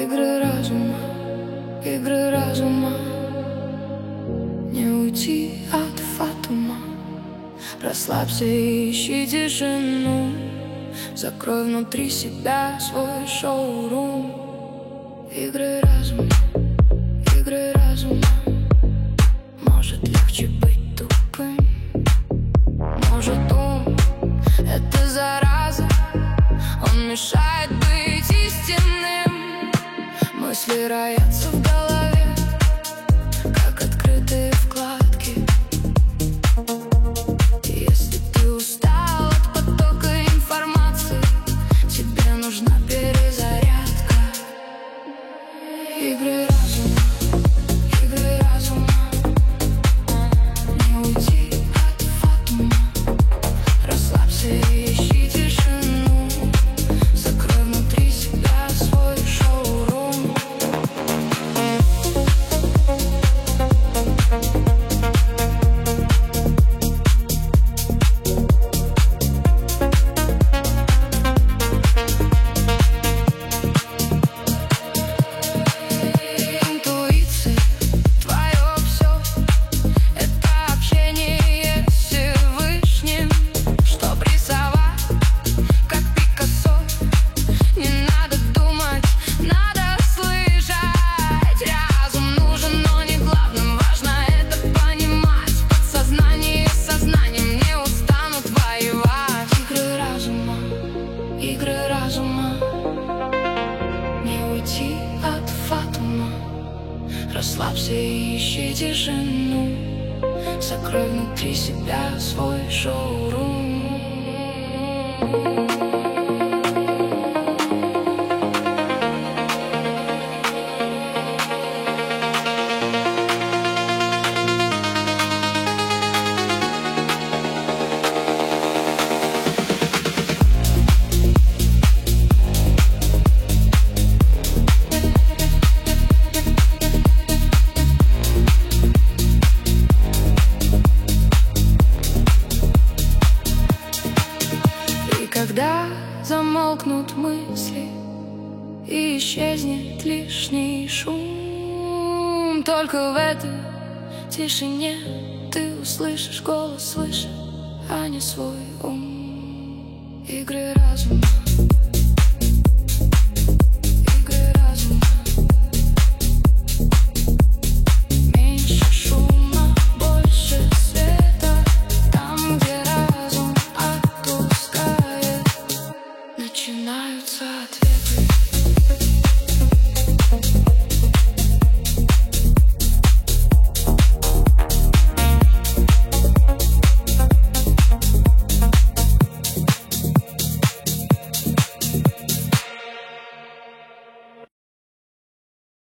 Игры разума, игры разума. Не уйти от фатума. Расслабься и ищи тишину. Закрой внутри себя свой шоурум. Игры разума, игры разума. Может легче быть тупым. Может ум — это зараза. Он мешает быть истинным. Мысли роятся в голове, как открытые вкладки. Если ты устал от потока информации, тебе нужна перезарядка. Игры разума, игры разума. Не уйти от фатума. Расслабься и ищи тишину. Закрой внутри себя свой шоурум. Интуиция — твое все. Это общение с Всевышним. Чтоб рисовать, как Пикассо, не надо думать, надо слышать. Разум нужен, но не главным. Важно это понимать. Подсознание с сознанием не устанут воевать. Игры разума, игры разума. Не уйти от фатума. Расслабься и ищи тишину. Закрой внутри себя свой шоурум. И когда замолкнут мысли и исчезнет лишний шум, только в этой тишине ты услышишь голос свыше, а не свой ум. Игры разума, игры разума. Меньше шума, больше света. Там, где разум отпускает, начинаются ответы.